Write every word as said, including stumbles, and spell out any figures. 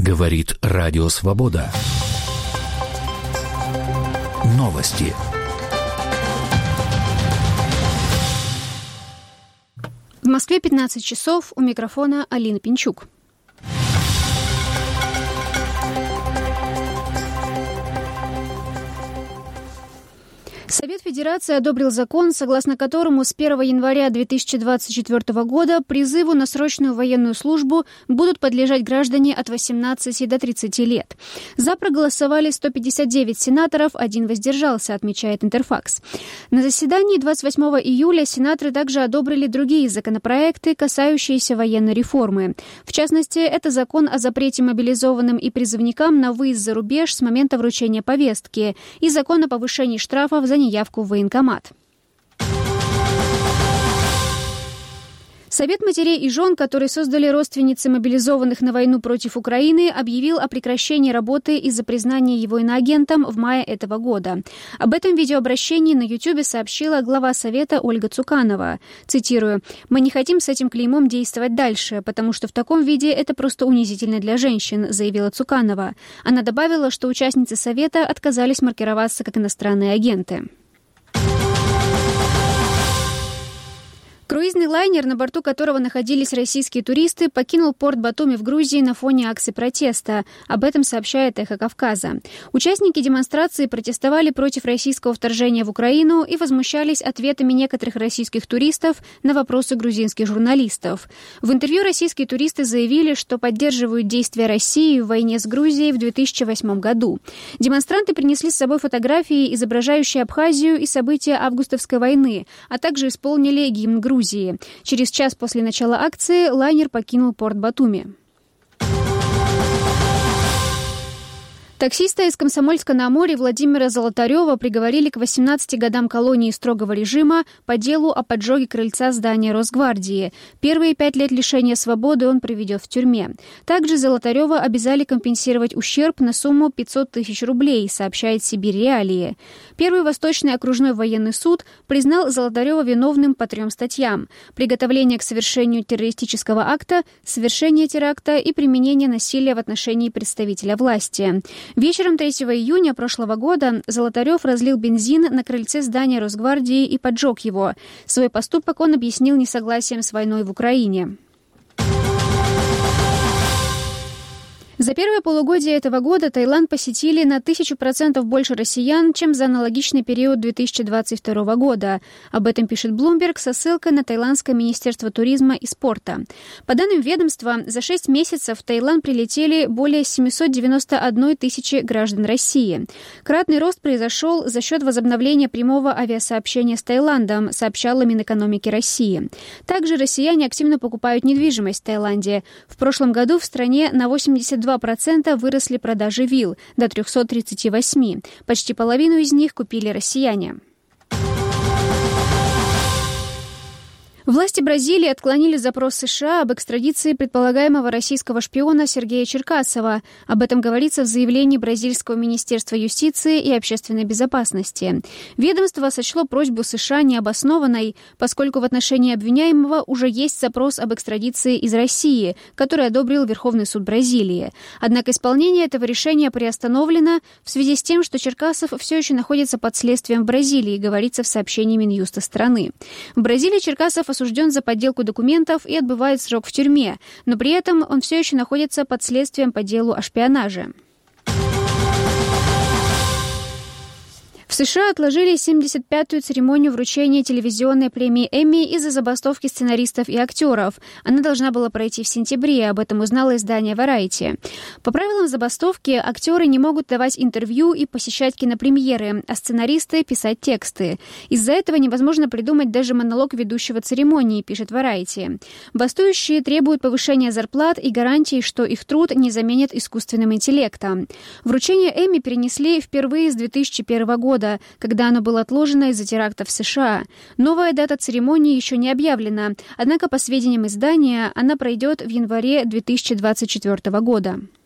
Говорит Радио Свобода. Новости. В Москве пятнадцать часов. У микрофона Алина Пинчук. Совет Федерации одобрил закон, согласно которому с первого января две тысячи двадцать четвёртого года призыву на срочную военную службу будут подлежать граждане от восемнадцати до тридцати лет. За проголосовали сто пятьдесят девять сенаторов, один воздержался, отмечает Интерфакс. На заседании двадцать восьмого июля сенаторы также одобрили другие законопроекты, касающиеся военной реформы. В частности, это закон о запрете мобилизованным и призывникам на выезд за рубеж с момента вручения повестки и закон о повышении штрафов за неявку в военкомат. Совет матерей и жен, который создали родственницы мобилизованных на войну против Украины, объявил о прекращении работы из-за признания его иноагентом в мае этого года. Об этом видеообращении на Ютьюбе сообщила глава Совета Ольга Цуканова. Цитирую: «Мы не хотим с этим клеймом действовать дальше, потому что в таком виде это просто унизительно для женщин», заявила Цуканова. Она добавила, что участницы Совета отказались маркироваться как иностранные агенты. Круизный лайнер, на борту которого находились российские туристы, покинул порт Батуми в Грузии на фоне акции протеста. Об этом сообщает «Эхо Кавказа». Участники демонстрации протестовали против российского вторжения в Украину и возмущались ответами некоторых российских туристов на вопросы грузинских журналистов. В интервью российские туристы заявили, что поддерживают действия России в войне с Грузией в две тысячи восьмом году. Демонстранты принесли с собой фотографии, изображающие Абхазию и события августовской войны, а также исполнили гимн Грузии. Через час после начала акции лайнер покинул порт Батуми. Таксиста из Комсомольска-на-Амуре Владимира Золотарева приговорили к восемнадцати годам колонии строгого режима по делу о поджоге крыльца здания Росгвардии. Первые пять лет лишения свободы он проведет в тюрьме. Также Золотарева обязали компенсировать ущерб на сумму пятьсот тысяч рублей, сообщает Сибирь Реалии. Первый Восточный окружной военный суд признал Золотарева виновным по трем статьям: приготовление к совершению террористического акта, совершение теракта и применение насилия в отношении представителя власти. Вечером третьего июня прошлого года Золотарев разлил бензин на крыльце здания Росгвардии и поджег его. Свой поступок он объяснил несогласием с войной в Украине. За первое полугодие этого года Таиланд посетили на тысячу процентов больше россиян, чем за аналогичный период две тысячи двадцать второго года. Об этом пишет Bloomberg со ссылкой на Таиландское министерство туризма и спорта. По данным ведомства, за шесть месяцев в Таиланд прилетели более семьсот девяносто одной тысячи граждан России. Кратный рост произошел за счет возобновления прямого авиасообщения с Таиландом, сообщала Минэкономики России. Также россияне активно покупают недвижимость в Таиланде. В прошлом году в стране на восемьдесят два процента выросли продажи вилл до триста тридцать восемь. Почти половину из них купили россияне. Власти Бразилии отклонили запрос США об экстрадиции предполагаемого российского шпиона Сергея Черкасова. Об этом говорится в заявлении Бразильского министерства юстиции и общественной безопасности. Ведомство сочло просьбу США необоснованной, поскольку в отношении обвиняемого уже есть запрос об экстрадиции из России, который одобрил Верховный суд Бразилии. Однако исполнение этого решения приостановлено в связи с тем, что Черкасов все еще находится под следствием в Бразилии, говорится в сообщении Минюста страны. В Бразилии Черкасов осужден за подделку документов и отбывает срок в тюрьме, но при этом он все еще находится под следствием по делу о шпионаже. В США отложили семьдесят пятую церемонию вручения телевизионной премии Эмми из-за забастовки сценаристов и актеров. Она должна была пройти в сентябре, об этом узнало издание Variety. По правилам забастовки, актеры не могут давать интервью и посещать кинопремьеры, а сценаристы — писать тексты. Из-за этого невозможно придумать даже монолог ведущего церемонии, пишет Variety. Бастующие требуют повышения зарплат и гарантий, что их труд не заменят искусственным интеллектом. Вручение Эмми перенесли впервые с две тысячи первого года, когда оно было отложено из-за терактов в США. Новая дата церемонии еще не объявлена, однако, по сведениям издания, она пройдет в январе две тысячи двадцать четвёртого года.